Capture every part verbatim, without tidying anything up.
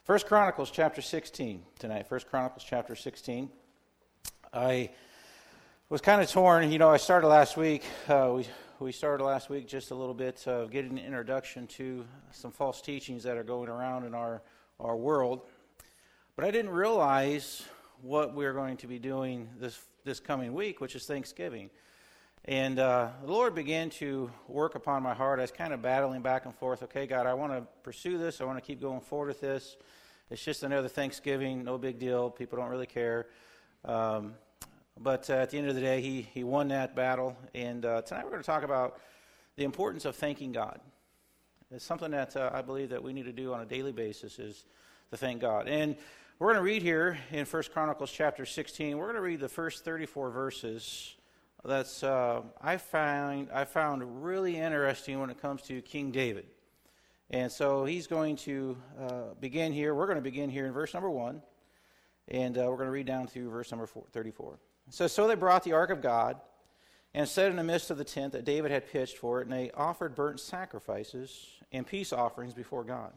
First Chronicles chapter sixteen tonight. First Chronicles chapter sixteen. I was kind of torn. You know, I started last week. Uh, we we started last week just a little bit of getting an introduction to some false teachings that are going around in our our world. But I didn't realize what we're going to be doing this this coming week, which is Thanksgiving. And uh, the Lord began to work upon my heart. I was kind of battling back and forth. Okay, God, I want to pursue this. I want to keep going forward with this. It's just another Thanksgiving, no big deal. People don't really care. Um, but uh, at the end of the day, he, he won that battle. And uh, tonight we're going to talk about the importance of thanking God. It's something that uh, I believe that we need to do on a daily basis is to thank God. And we're going to read here in First Chronicles chapter sixteen. We're going to read the first thirty-four verses. That's uh, I find I found really interesting when it comes to King David. And so he's going to uh, begin here. We're going to begin here in verse number one, and uh, we're going to read down through verse number four, thirty-four. It says, "So they brought the ark of God and set in the midst of the tent that David had pitched for it, and they offered burnt sacrifices and peace offerings before God.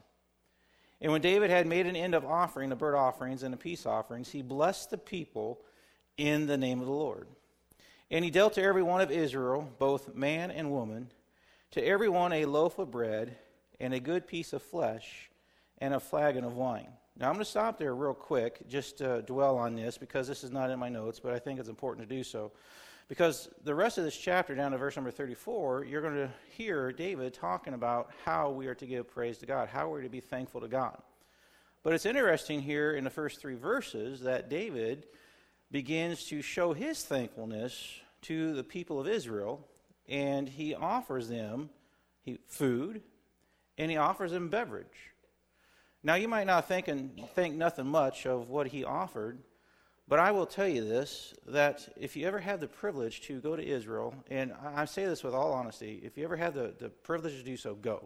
And when David had made an end of offering the burnt offerings and the peace offerings, he blessed the people in the name of the Lord. And he dealt to every one of Israel, both man and woman, to every one a loaf of bread and a good piece of flesh and a flagon of wine." Now I'm going to stop there real quick, just to dwell on this, because this is not in my notes, but I think it's important to do so. Because the rest of this chapter, down to verse number thirty-four, you're going to hear David talking about how we are to give praise to God, how we're to be thankful to God. But it's interesting here in the first three verses that David begins to show his thankfulness to the people of Israel, and he offers them he, food, and he offers them beverage. Now, you might not think and think nothing much of what he offered, but I will tell you this, that if you ever had the privilege to go to Israel, and I say this with all honesty, if you ever had the, the privilege to do so, go.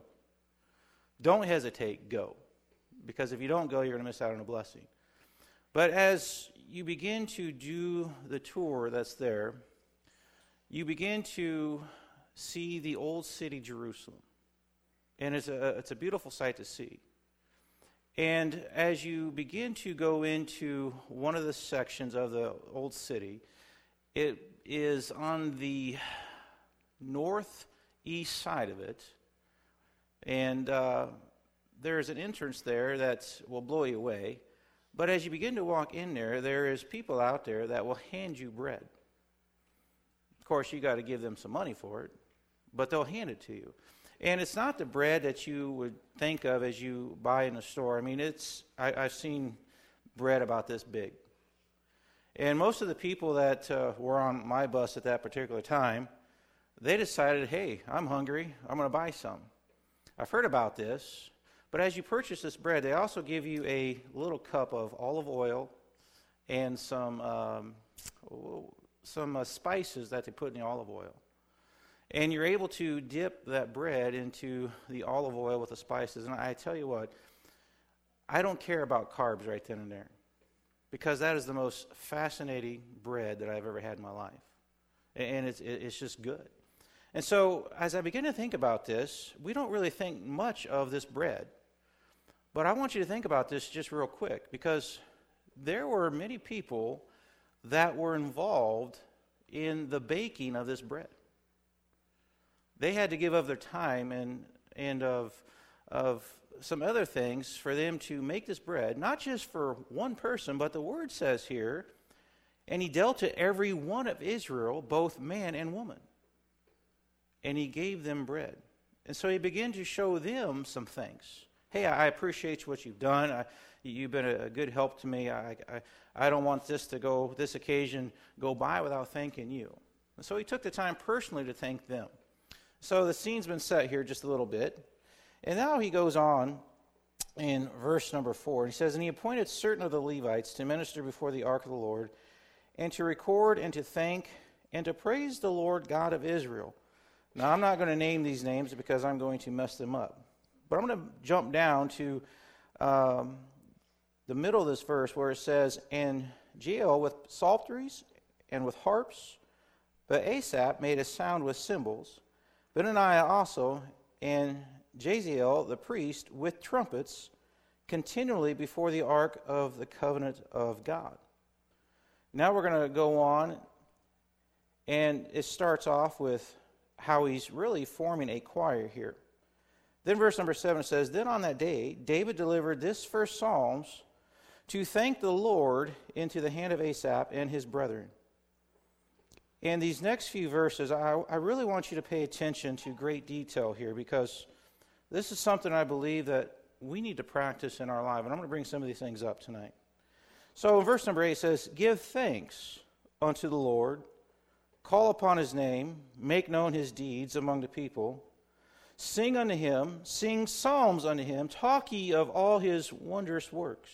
Don't hesitate, go. Because if you don't go, you're going to miss out on a blessing. But as you begin to do the tour that's there, you begin to see the old city Jerusalem. And it's a, it's a beautiful sight to see. And as you begin to go into one of the sections of the old city, it is on the northeast side of it. And uh, there's an entrance there that will blow you away. But as you begin to walk in there, there is people out there that will hand you bread. Of course, you got to give them some money for it, but they'll hand it to you. And it's not the bread that you would think of as you buy in the store. I mean, it's I, I've seen bread about this big. And most of the people that uh, were on my bus at that particular time, they decided, hey, I'm hungry, I'm going to buy some. I've heard about this. But as you purchase this bread, they also give you a little cup of olive oil and some um, some uh, spices that they put in the olive oil. And you're able to dip that bread into the olive oil with the spices. And I tell you what, I don't care about carbs right then and there, because that is the most fascinating bread that I've ever had in my life. And it's it's just good. And so as I begin to think about this, we don't really think much of this bread. But I want you to think about this just real quick, because there were many people that were involved in the baking of this bread. They had to give of their time and and of of some other things for them to make this bread, not just for one person, but the word says here, and he dealt to every one of Israel, both man and woman. And he gave them bread. And so he began to show them some things. Hey, I appreciate what you've done. I, you've been a, a good help to me. I, I I don't want this to go, this occasion go by without thanking you. And so he took the time personally to thank them. So the scene's been set here just a little bit. And now he goes on in verse number four. He says, "And he appointed certain of the Levites to minister before the ark of the Lord, and to record and to thank and to praise the Lord God of Israel." Now, I'm not going to name these names because I'm going to mess them up. But I'm going to jump down to um, the middle of this verse where it says, "And Jeiel with psalteries and with harps, but Asaph made a sound with cymbals. Benaniah also, and Jaziel the priest with trumpets continually before the ark of the covenant of God. Now we're going to go on, and it starts off with how he's really forming a choir here. Then verse number seven says, Then on that day, David delivered this first psalms to thank the Lord into the hand of Asaph and his brethren. And these next few verses, I, I really want you to pay attention to great detail here, because this is something I believe that we need to practice in our life. And I'm going to bring some of these things up tonight. So in verse number eight it says, Give thanks unto the Lord, call upon his name, make known his deeds among the people. Sing unto him, sing psalms unto him, talk ye of all his wondrous works.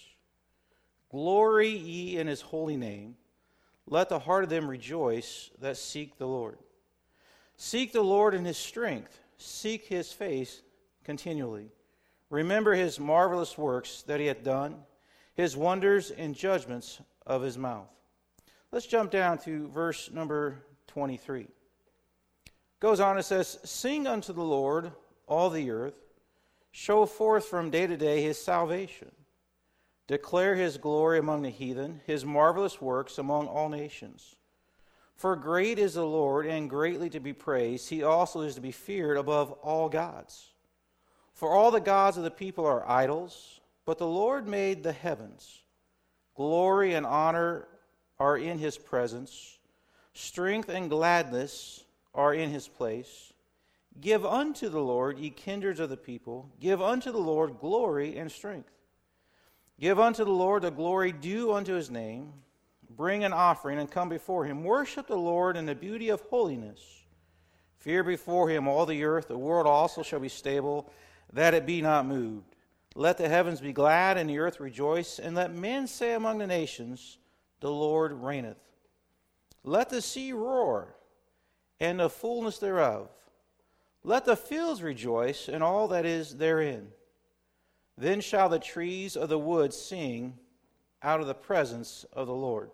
Glory ye in his holy name. Let the heart of them rejoice that seek the Lord. Seek the Lord in his strength. Seek his face continually. Remember his marvelous works that he hath done, his wonders and judgments of his mouth. Let's jump down to verse number twenty-three. Goes on, it says, Sing unto the Lord, all the earth. Show forth from day to day his salvation. Declare his glory among the heathen, his marvelous works among all nations. For great is the Lord, and greatly to be praised. He also is to be feared above all gods. For all the gods of the people are idols, but the Lord made the heavens. Glory and honor are in his presence. Strength and gladness are in his place. Give unto the Lord, ye kindreds of the people. Give unto the Lord glory and strength. Give unto the Lord the glory due unto his name. Bring an offering and come before him. Worship the Lord in the beauty of holiness. Fear before him all the earth. The world also shall be stable, that it be not moved. Let the heavens be glad and the earth rejoice, and let men say among the nations, The Lord reigneth. Let the sea roar, and the fullness thereof. Let the fields rejoice, and all that is therein. Then shall the trees of the wood sing out of the presence of the Lord.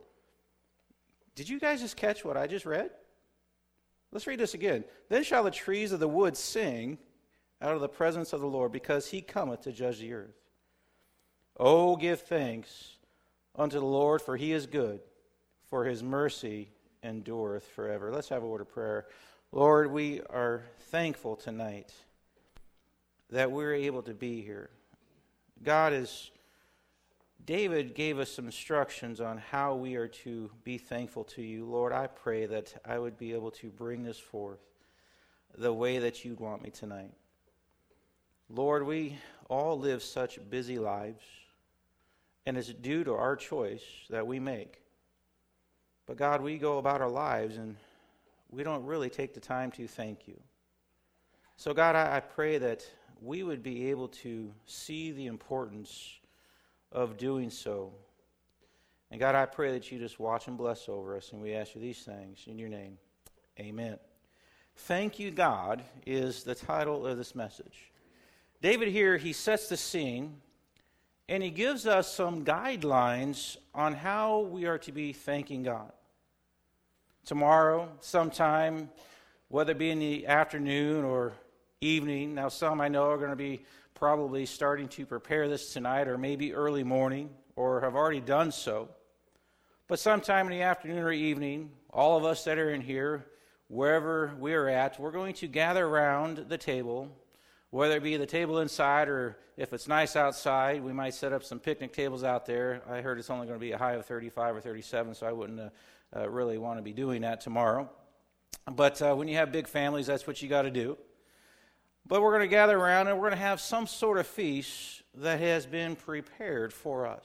Did you guys just catch what I just read? Let's read this again. Then shall the trees of the wood sing out of the presence of the Lord, because he cometh to judge the earth. Oh, give thanks unto the Lord, for he is good, for his mercy endureth forever. Let's have a word of prayer. Lord, we are thankful tonight that we're able to be here. God is, David gave us some instructions on how we are to be thankful to you. Lord, I pray that I would be able to bring this forth the way that you'd want me tonight. Lord, we all live such busy lives, and it's due to our choice that we make. But God, we go about our lives and we don't really take the time to thank you. So God, I, I pray that we would be able to see the importance of doing so. And God, I pray that you just watch and bless over us, and we ask you these things in your name. Amen. Thank you, God, is the title of this message. David here, he sets the scene, and he gives us some guidelines on how we are to be thanking God. Tomorrow, sometime, whether it be in the afternoon or evening, now some I know are going to be probably starting to prepare this tonight, or maybe early morning, or have already done so. But sometime in the afternoon or evening, all of us that are in here, wherever we're at, we're going to gather around the table, whether it be the table inside, or if it's nice outside, we might set up some picnic tables out there. I heard it's only going to be a high of thirty-five or thirty-seven, so I wouldn't uh, uh, really want to be doing that tomorrow. But uh, when you have big families, that's what you got to do. But we're going to gather around, and we're going to have some sort of feast that has been prepared for us.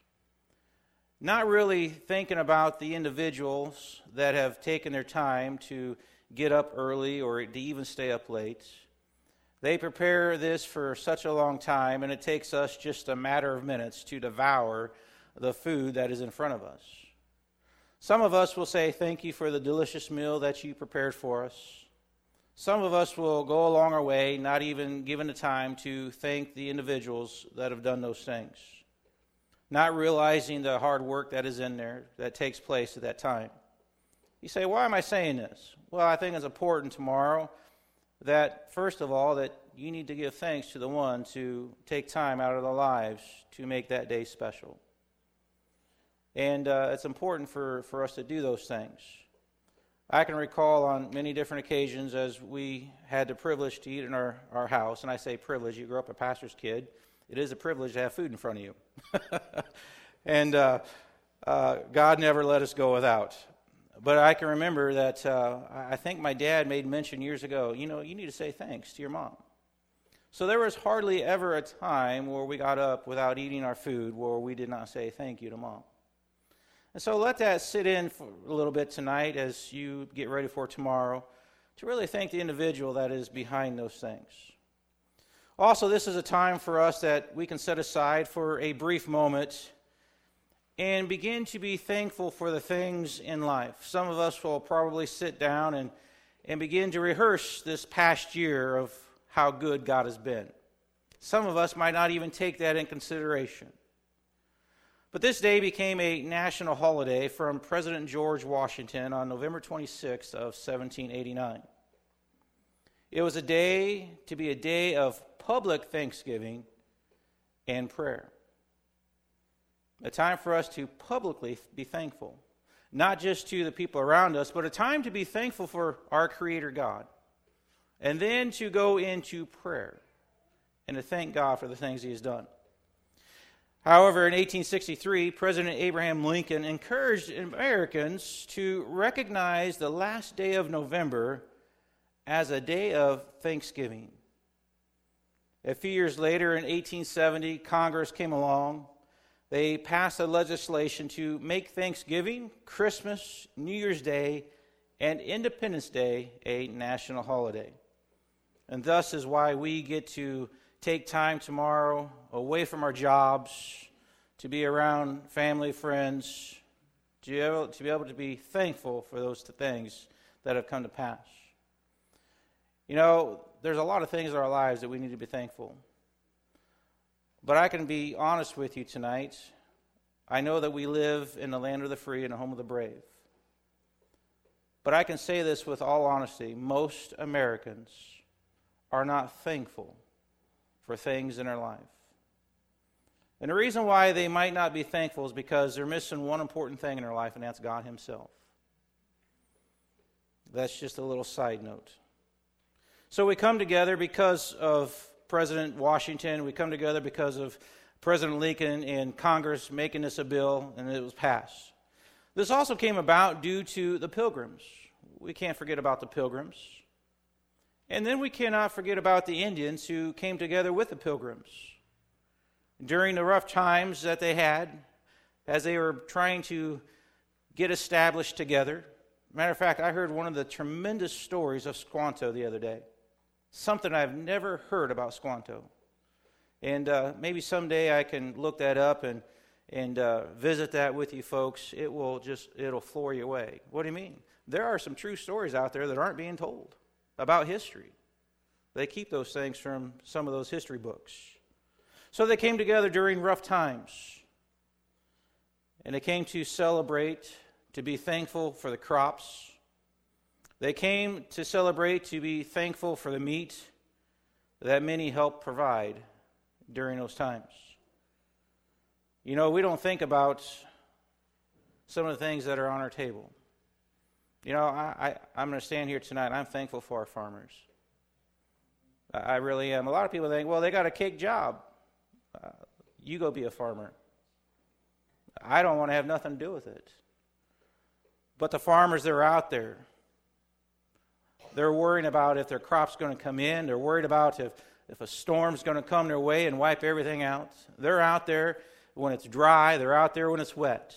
Not really thinking about the individuals that have taken their time to get up early or to even stay up late. They prepare this for such a long time, and it takes us just a matter of minutes to devour the food that is in front of us. Some of us will say, thank you for the delicious meal that you prepared for us. Some of us will go along our way, not even given the time to thank the individuals that have done those things, not realizing the hard work that is in there, that takes place at that time. You say, why am I saying this? Well, I think it's important tomorrow that, first of all, that you need to give thanks to the one to take time out of their lives to make that day special. And uh, it's important for, for us to do those things. I can recall on many different occasions as we had the privilege to eat in our, our house, and I say privilege, you grew up a pastor's kid, it is a privilege to have food in front of you. and uh, uh, God never let us go without. But I can remember that uh, I think my dad made mention years ago, you know, you need to say thanks to your mom. So there was hardly ever a time where we got up without eating our food where we did not say thank you to Mom. And so let that sit in for a little bit tonight as you get ready for tomorrow to really thank the individual that is behind those things. Also, this is a time for us that we can set aside for a brief moment and begin to be thankful for the things in life. Some of us will probably sit down and, and begin to rehearse this past year of how good God has been. Some of us might not even take that in consideration. But this day became a national holiday from President George Washington on November twenty-sixth of seventeen eighty-nine. It was a day to be a day of public thanksgiving and prayer. A time for us to publicly be thankful, not just to the people around us, but a time to be thankful for our Creator God. And then to go into prayer and to thank God for the things He has done. However, in eighteen sixty-three, President Abraham Lincoln encouraged Americans to recognize the last day of November as a day of thanksgiving. A few years later, in eighteen seventy, Congress came along. They passed a legislation to make Thanksgiving, Christmas, New Year's Day, and Independence Day a national holiday. And thus is why we get to take time tomorrow away from our jobs to be around family, friends, to be able to, be able to be thankful for those things that have come to pass. You know, there's a lot of things in our lives that we need to be thankful. But I can be honest with you tonight. I know that we live in the land of the free and the home of the brave. But I can say this with all honesty. Most Americans are not thankful for things in their life. And the reason why they might not be thankful is because they're missing one important thing in their life, and that's God Himself. That's just a little side note. So we come together because of President Washington. We come together because of President Lincoln and Congress making this a bill, and it was passed. This also came about due to the Pilgrims. We can't forget about the Pilgrims. And then we cannot forget about the Indians who came together with the Pilgrims. During the rough times that they had, as they were trying to get established together. Matter of fact, I heard one of the tremendous stories of Squanto the other day. Something I've never heard about Squanto. And uh, maybe someday I can look that up and and uh, visit that with you folks. It will just, it'll floor you away. What do you mean? There are some true stories out there that aren't being told about history. They keep those things from some of those history books. So they came together during rough times. And they came to celebrate, to be thankful for the crops. They came to celebrate, to be thankful for the meat that many helped provide during those times. You know, we don't think about some of the things that are on our table. You know, I, I, I'm going to stand here tonight. I'm thankful for our farmers. I, I really am. A lot of people think, well, they got a cake job. Uh, you go be a farmer. I don't want to have nothing to do with it. But the farmers that are out there, they're worrying about if their crop's going to come in. They're worried about if, if a storm's going to come their way and wipe everything out. They're out there when it's dry. They're out there when it's wet.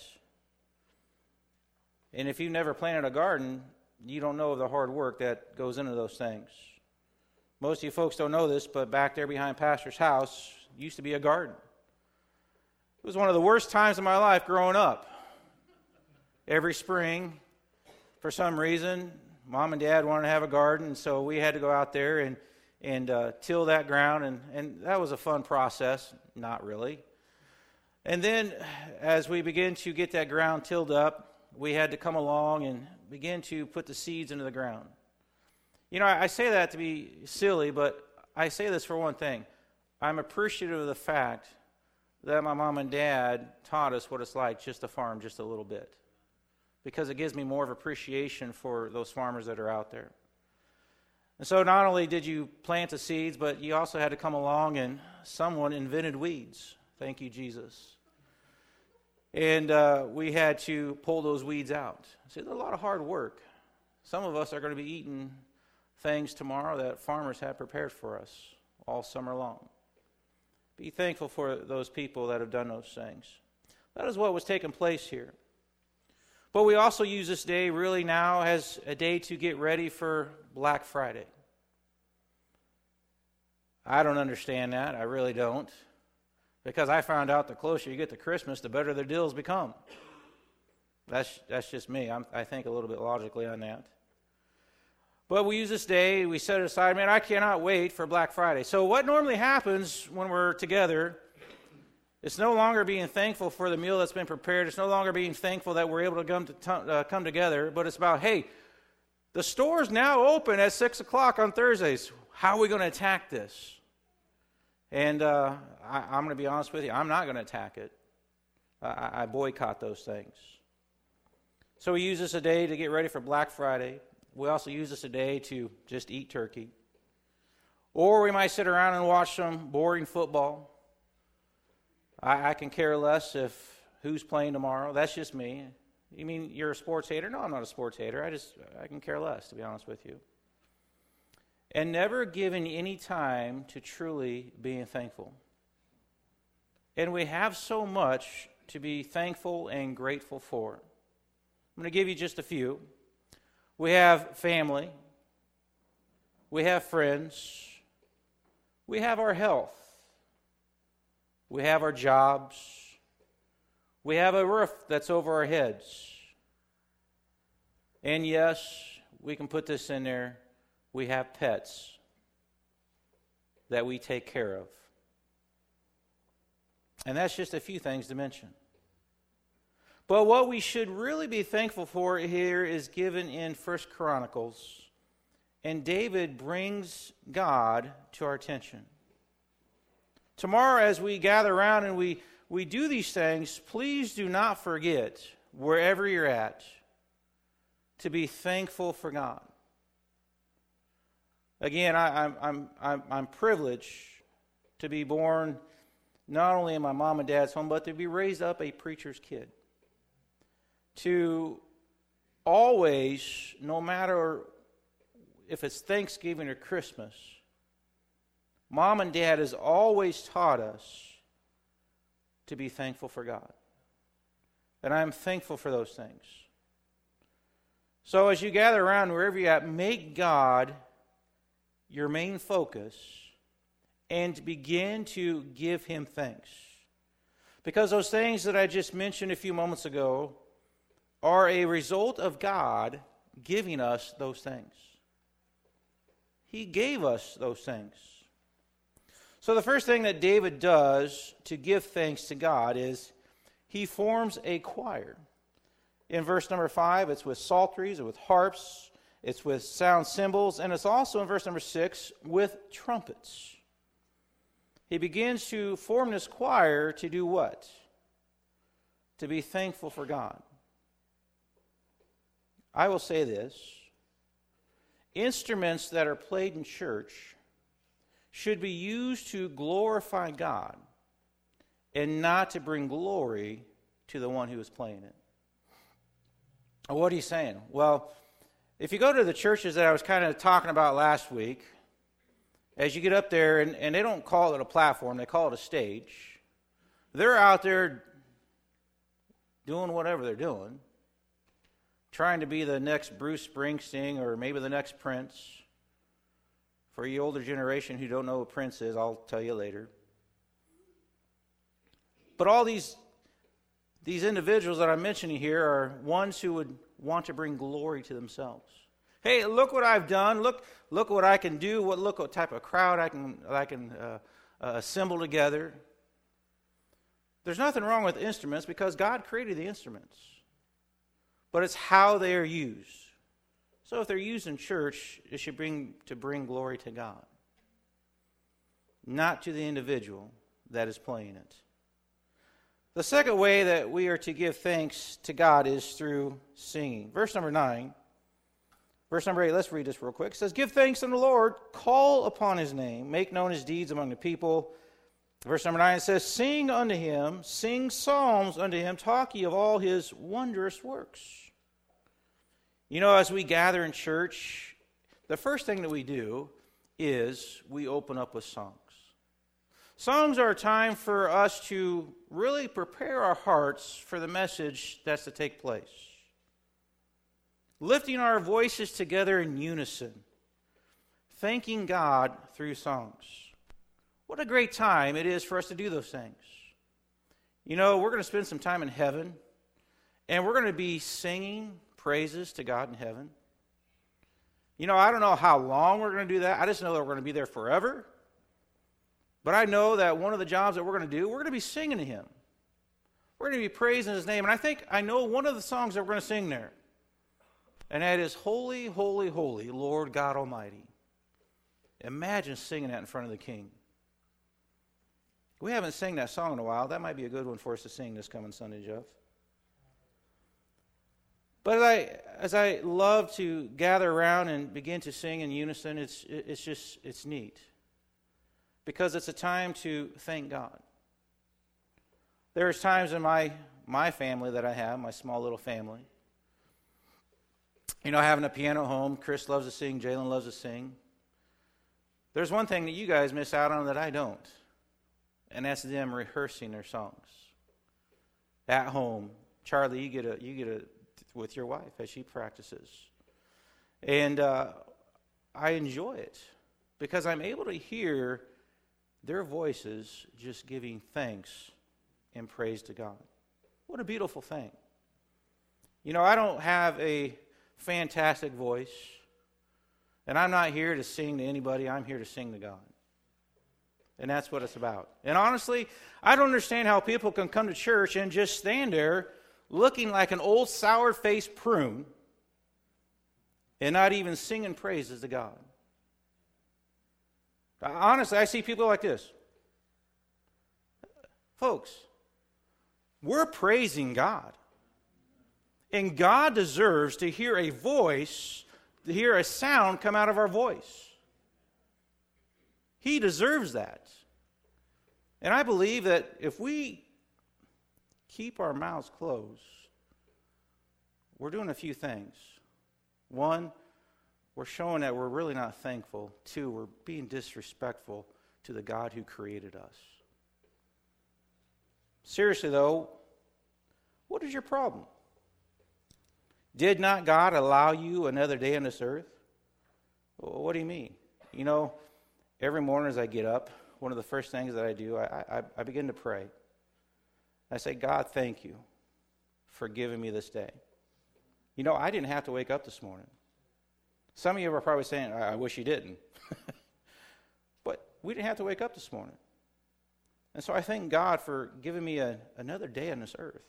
And if you've never planted a garden, you don't know of the hard work that goes into those things. Most of you folks don't know this, but back there behind Pastor's house used to be a garden. It was one of the worst times of my life growing up. Every spring, for some reason, Mom and Dad wanted to have a garden, and so we had to go out there and, and uh, till that ground, and, and that was a fun process. Not really. And then, as we began to get that ground tilled up, we had to come along and begin to put the seeds into the ground. You know, I, I say that to be silly, but I say this for one thing. I'm appreciative of the fact that my mom and dad taught us what it's like just to farm just a little bit, because it gives me more of appreciation for those farmers that are out there. And so not only did you plant the seeds, but you also had to come along and someone invented weeds. Thank you, Jesus. And uh, we had to pull those weeds out. See, there's a lot of hard work. Some of us are going to be eating things tomorrow that farmers have prepared for us all summer long. Be thankful for those people that have done those things. That is what was taking place here. But we also use this day really now as a day to get ready for Black Friday. I don't understand that. I really don't. Because I found out the closer you get to Christmas, the better the deals become. That's that's just me. I'm, I think a little bit logically on that. But we use this day, we set it aside. Man, I cannot wait for Black Friday. So what normally happens when we're together, it's no longer being thankful for the meal that's been prepared. It's no longer being thankful that we're able to come, to t- uh, come together. But it's about, hey, the store's now open at six o'clock on Thursdays. How are we going to attack this? And uh, I, I'm going to be honest with you, I'm not going to attack it. I, I boycott those things. So we use this a day to get ready for Black Friday. We also use this a day to just eat turkey. Or we might sit around and watch some boring football. I, I can care less if who's playing tomorrow. That's just me. You mean you're a sports hater? No, I'm not a sports hater. I just I can care less, to be honest with you. And never giving any time to truly being thankful. And we have so much to be thankful and grateful for. I'm going to give you just a few. We have family. We have friends. We have our health. We have our jobs. We have a roof that's over our heads. And yes, we can put this in there. We have pets that we take care of. And that's just a few things to mention. But what we should really be thankful for here is given in First Chronicles. And David brings God to our attention. Tomorrow, as we gather around and we, we do these things, please do not forget, wherever you're at, to be thankful for God. Again, I, I'm, I'm, I'm, I'm privileged to be born not only in my mom and dad's home, but to be raised up a preacher's kid. To always, no matter if it's Thanksgiving or Christmas, Mom and Dad has always taught us to be thankful for God. And I'm thankful for those things. So as you gather around, wherever you're at, make God your main focus and begin to give Him thanks. Because those things that I just mentioned a few moments ago are a result of God giving us those things. He gave us those things. So the first thing that David does to give thanks to God is he forms a choir. In verse number five, it's with psalteries, it's with harps, it's with sound cymbals, and it's also in verse number six with trumpets. He begins to form this choir to do what? To be thankful for God. I will say this. Instruments that are played in church should be used to glorify God and not to bring glory to the one who is playing it. What are you saying? Well, if you go to the churches that I was kind of talking about last week, as you get up there, and, and they don't call it a platform, they call it a stage. They're out there doing whatever they're doing, trying to be the next Bruce Springsteen or maybe the next Prince. For you older generation who don't know what Prince is, I'll tell you later. But all these, these individuals that I'm mentioning here are ones who would want to bring glory to themselves. Hey, look what I've done. Look, look what I can do. What look what type of crowd I can I can uh, uh, assemble together. There's nothing wrong with instruments because God created the instruments. But it's how they are used. So if they're used in church, it should bring to bring glory to God, not to the individual that is playing it. The second way that we are to give thanks to God is through singing. Verse number nine. Verse number eight, let's read this real quick. It says, "Give thanks unto the Lord, call upon his name, make known his deeds among the people." Verse number nine, it says, "Sing unto him, sing psalms unto him, talk ye of all his wondrous works." You know, as we gather in church, the first thing that we do is we open up with songs. Songs are a time for us to really prepare our hearts for the message that's to take place. Lifting our voices together in unison, thanking God through songs. What a great time it is for us to do those things. You know, we're going to spend some time in heaven, and we're going to be singing praises to God in heaven. You know, I don't know how long we're going to do that. I just know that we're going to be there forever. But I know that one of the jobs that we're going to do, we're going to be singing to him. We're going to be praising his name. And I think I know one of the songs that we're going to sing there. And that is, "Holy, holy, holy, Lord God Almighty." Imagine singing that in front of the King. We haven't sang that song in a while. That might be a good one for us to sing this coming Sunday, Jeff. But as I, as I love to gather around and begin to sing in unison, it's, it's just, it's neat. Because it's a time to thank God. There's times in my, my family that I have, my small little family. You know, having a piano at home, Chris loves to sing, Jalen loves to sing. There's one thing that you guys miss out on that I don't, and that's them rehearsing their songs at home. Charlie, you get a you get a with your wife as she practices, and uh, I enjoy it because I'm able to hear their voices just giving thanks and praise to God. What a beautiful thing! You know, I don't have a fantastic voice, and I'm not here to sing to anybody. I'm here to sing to God. And that's what it's about. And honestly, I don't understand how people can come to church and just stand there looking like an old sour-faced prune and not even singing praises to God. Honestly, I see people like this. Folks, we're praising God. And God deserves to hear a voice, to hear a sound come out of our voice. He deserves that. And I believe that if we keep our mouths closed, we're doing a few things. One, we're showing that we're really not thankful. Two, we're being disrespectful to the God who created us. Seriously, though, what is your problem? Did not God allow you another day on this earth? Well, what do you mean? You know, every morning as I get up, one of the first things that I do, I, I, I begin to pray. I say, God, thank you for giving me this day. You know, I didn't have to wake up this morning. Some of you are probably saying, I, I wish you didn't. But we didn't have to wake up this morning. And so I thank God for giving me a, another day on this earth.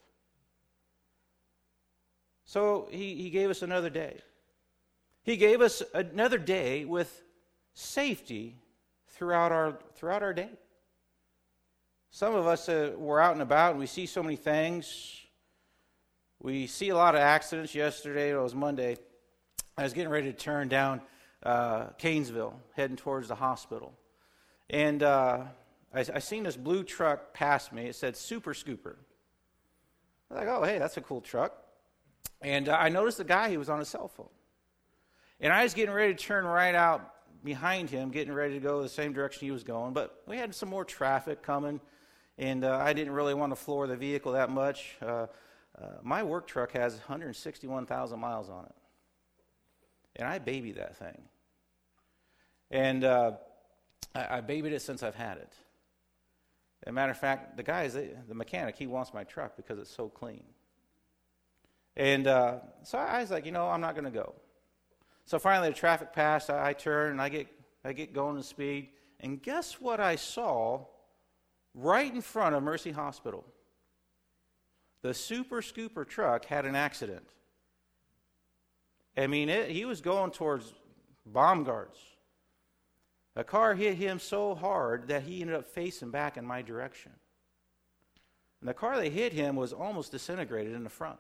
So he, he gave us another day. He gave us another day with safety throughout our throughout our day. Some of us, uh, we're out and about and we see so many things. We see a lot of accidents. Yesterday, it was Monday, I was getting ready to turn down uh, Canesville, heading towards the hospital. And uh, I, I seen this blue truck pass me. It said Super Scooper. I was like, oh, hey, that's a cool truck. And uh, I noticed the guy, he was on his cell phone. And I was getting ready to turn right out behind him, getting ready to go the same direction he was going. But we had some more traffic coming, and uh, I didn't really want to floor the vehicle that much. Uh, uh, my work truck has one hundred sixty-one thousand miles on it. And I baby that thing. And uh, I, I babied it since I've had it. As a matter of fact, the guy, is the mechanic, he wants my truck because it's so clean. And uh, so I was like, you know, I'm not going to go. So finally the traffic passed, I, I turn, and I get I get going to speed. And guess what I saw right in front of Mercy Hospital? The Super Scooper truck had an accident. I mean, it, he was going towards bomb guards. A car hit him so hard that he ended up facing back in my direction. And the car that hit him was almost disintegrated in the front.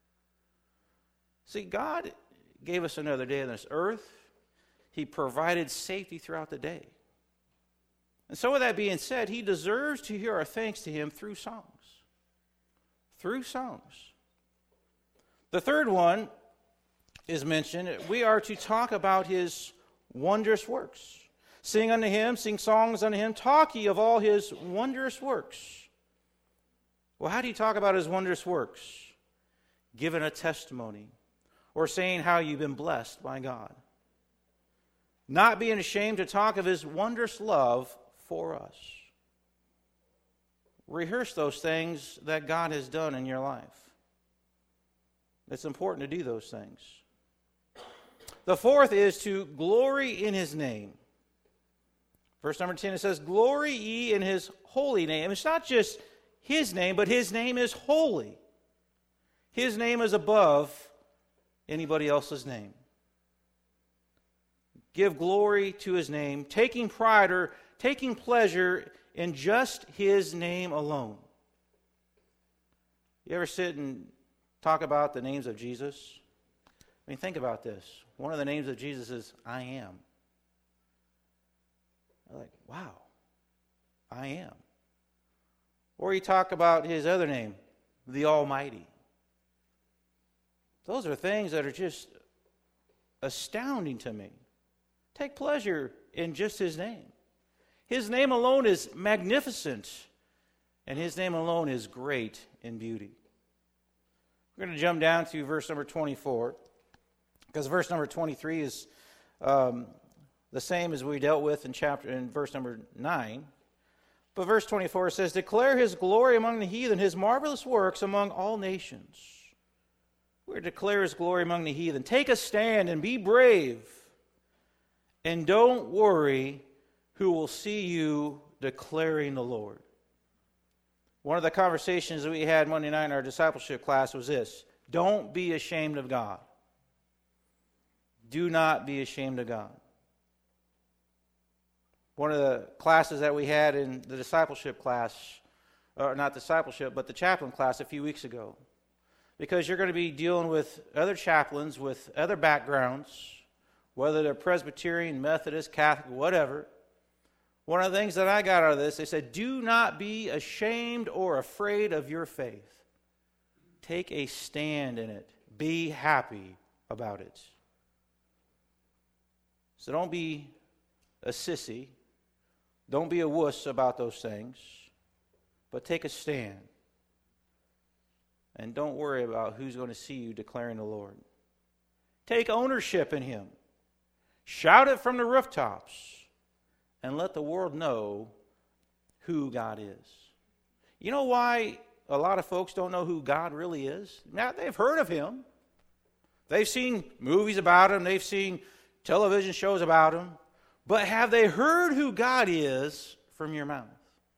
See, God gave us another day on this earth. He provided safety throughout the day. And so with that being said, he deserves to hear our thanks to him through songs. Through songs. The third one is mentioned. We are to talk about his wondrous works. Sing unto him, sing songs unto him, talk ye of all his wondrous works. Well, how do you talk about his wondrous works? Giving a testimony or saying how you've been blessed by God. Not being ashamed to talk of his wondrous love for us. Rehearse those things that God has done in your life. It's important to do those things. The fourth is to glory in his name. Verse number ten, it says, glory ye in his holy name. It's not just his name, but his name is holy. His name is above anybody else's name. Give glory to his name, taking pride or taking pleasure in just his name alone. You ever sit and talk about the names of Jesus? I mean, think about this. One of the names of Jesus is I am. You're like, wow, I am. Or you talk about his other name, the Almighty. Those are things that are just astounding to me. Take pleasure in just his name. His name alone is magnificent, and his name alone is great in beauty. We're going to jump down to verse number twenty-four, because verse number twenty-three is um, the same as we dealt with in chapter in verse number nine. But verse twenty-four says, declare his glory among the heathen, his marvelous works among all nations. We're to declare his glory among the heathen. Take a stand and be brave. And don't worry who will see you declaring the Lord. One of the conversations that we had Monday night in our discipleship class was this. Don't be ashamed of God. Do not be ashamed of God. One of the classes that we had in the discipleship class, or not discipleship, but the chaplain class a few weeks ago. Because you're going to be dealing with other chaplains with other backgrounds, whether they're Presbyterian, Methodist, Catholic, whatever. One of the things that I got out of this, they said, do not be ashamed or afraid of your faith. Take a stand in it. Be happy about it. So don't be a sissy. Don't be a wuss about those things. But take a stand. And don't worry about who's going to see you declaring the Lord. Take ownership in him. Shout it from the rooftops. And let the world know who God is. You know why a lot of folks don't know who God really is? Now, they've heard of him. They've seen movies about him. They've seen television shows about him. But have they heard who God is from your mouth?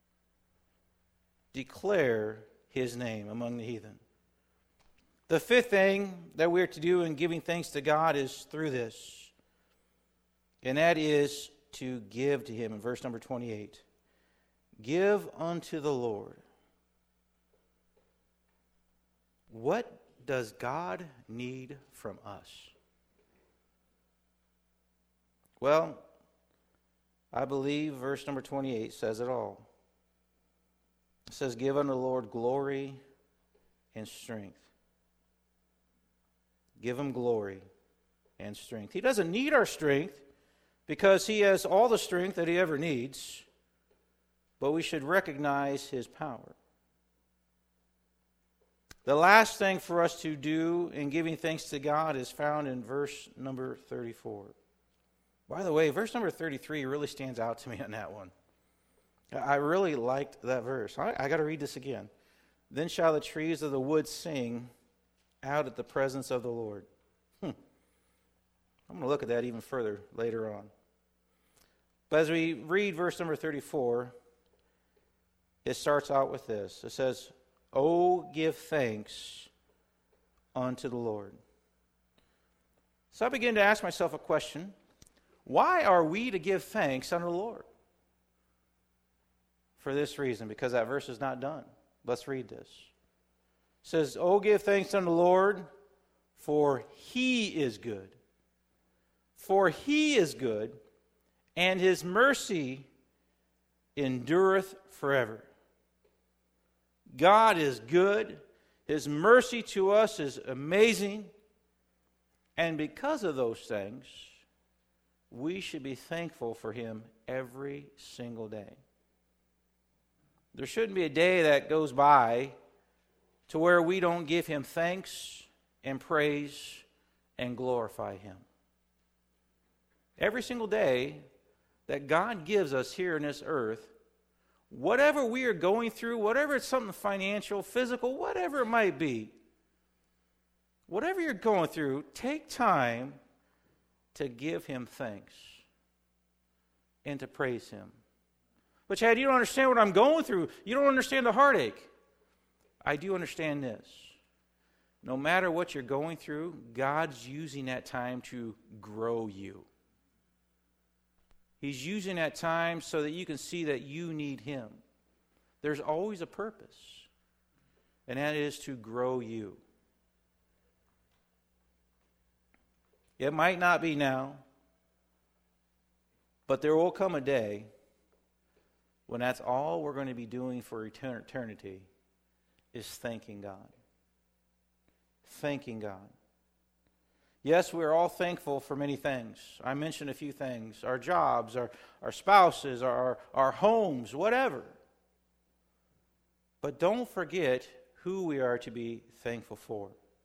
Declare his name among the heathen. The fifth thing that we're to do in giving thanks to God is through this. And that is to give to him in verse number twenty-eight. Give unto the Lord. What does God need from us? Well, I believe verse number twenty-eight says it all. It says, give unto the Lord glory and strength. Give him glory and strength. He doesn't need our strength because he has all the strength that he ever needs, but we should recognize his power. The last thing for us to do in giving thanks to God is found in verse number thirty-four. By the way, verse number thirty-three really stands out to me on that one. I really liked that verse. I, I got to read this again. Then shall the trees of the wood sing out at the presence of the Lord. Hmm. I'm going to look at that even further later on. But as we read verse number thirty-four, it starts out with this. It says, "Oh, give thanks unto the Lord." So I began to ask myself a question. Why are we to give thanks unto the Lord? For this reason, because that verse is not done. Let's read this. It says, "Oh, give thanks unto the Lord, for He is good. For He is good, and His mercy endureth forever." God is good. His mercy to us is amazing. And because of those things, we should be thankful for Him every single day. There shouldn't be a day that goes by to where we don't give Him thanks and praise and glorify Him. Every single day that God gives us here in this earth, whatever we are going through, whatever it's something financial, physical, whatever it might be, whatever you're going through, take time to give Him thanks and to praise Him. But Chad, you don't understand what I'm going through. You don't understand the heartache. I do understand this. No matter what you're going through, God's using that time to grow you. He's using that time so that you can see that you need Him. There's always a purpose, and that is to grow you. It might not be now, but there will come a day when that's all we're going to be doing for eternity is thanking God. Thanking God. Yes, we're all thankful for many things. I mentioned a few things. Our jobs, our, our spouses, our, our homes, whatever. But don't forget who we are to be thankful for.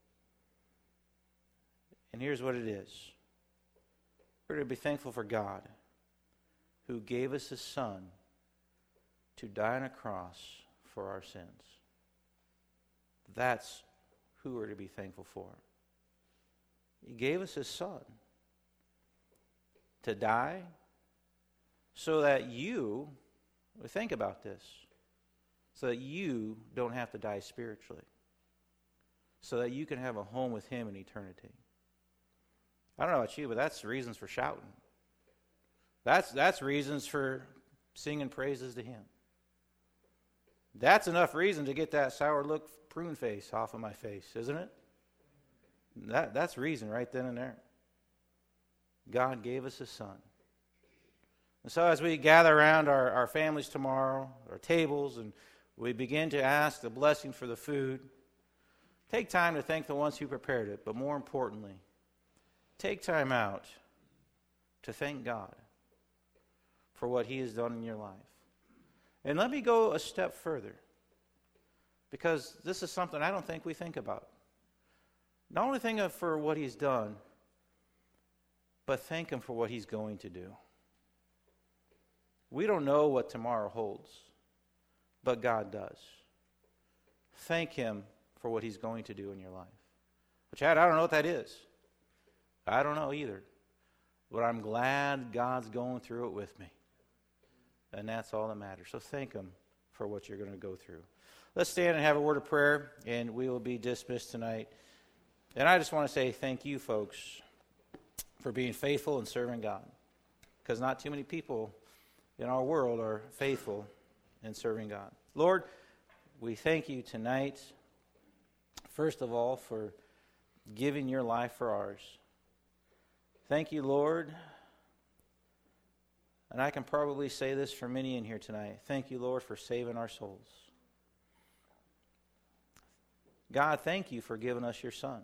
And here's what it is. We're to be thankful for God, who gave us His Son to die on a cross for our sins. That's who we're to be thankful for. He gave us His Son to die so that you, think about this, so that you don't have to die spiritually, so that you can have a home with Him in eternity. I don't know about you, but that's reasons for shouting. That's, that's reasons for singing praises to Him. That's enough reason to get that sour look prune face off of my face, isn't it? That, that's reason right then and there. God gave us His Son. And so as we gather around our, our families tomorrow, our tables, and we begin to ask the blessing for the food, take time to thank the ones who prepared it, but more importantly, take time out to thank God for what He has done in your life. And let me go a step further, because this is something I don't think we think about. Not only thank Him for what He's done, but thank Him for what He's going to do. We don't know what tomorrow holds, but God does. Thank Him for what He's going to do in your life. But Chad, I don't know what that is. I don't know either. But I'm glad God's going through it with me. And that's all that matters. So thank Him for what you're going to go through. Let's stand and have a word of prayer, and we will be dismissed tonight. And I just want to say thank you, folks, for being faithful and serving God. Because not too many people in our world are faithful in serving God. Lord, we thank You tonight, first of all, for giving Your life for ours. Thank You, Lord. And I can probably say this for many in here tonight. Thank You, Lord, for saving our souls. God, thank You for giving us Your Son.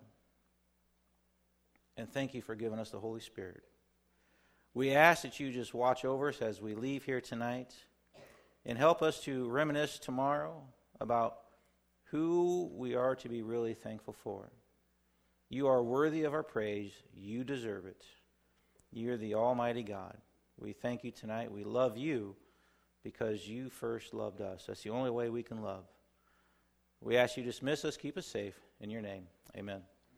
And thank You for giving us the Holy Spirit. We ask that You just watch over us as we leave here tonight and help us to reminisce tomorrow about who we are to be really thankful for. You are worthy of our praise. You deserve it. You're the Almighty God. We thank You tonight. We love You because You first loved us. That's the only way we can love. We ask You to dismiss us, keep us safe. In Your name, amen.